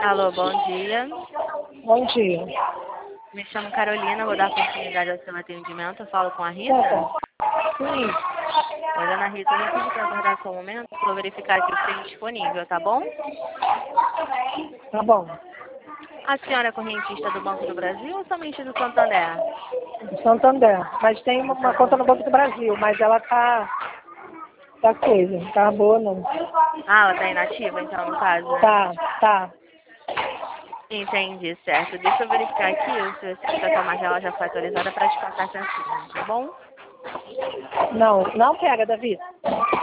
Alô, bom dia. Bom dia. Me chamo Carolina, vou dar continuidade ao seu atendimento. Eu falo com a Rita. Sim, Oi, dona Rita, eu vou pedir para aguardar só um momento para verificar aqui se tem disponível, tá bom? tá bom. A senhora é correntista do Banco do Brasil ou somente do Santander? Santander. Mas tem uma conta no Banco do Brasil, mas ela tá coisa, tá boa não. Ah, ela tá inativa, então, no caso, né? Tá. Entendi, certo. Deixa eu verificar aqui se a explicação mais ela já foi atualizada para te passar certinho, tá bom? Não pega, Davi.